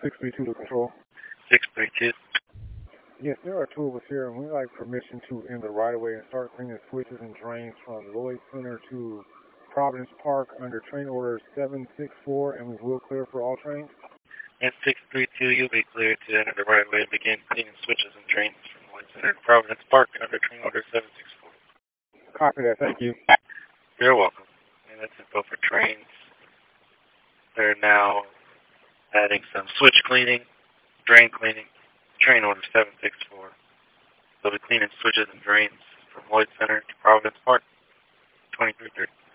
632 to control. 632. Yes, there are two of us here, and we'd like permission to end the right-of-way and start cleaning switches and drains from Lloyd Center to Providence Park under train order 764, and we will clear for all trains. And 632, you'll be cleared to enter the right of way and begin cleaning switches and drains from Lloyd Center to Providence Park under train order 764. Copy that, thank you. You're welcome. And that's info for trains. They're now adding some switch cleaning, drain cleaning, train order 764. They'll be cleaning switches and drains from Lloyd Center to Providence Park, 2330.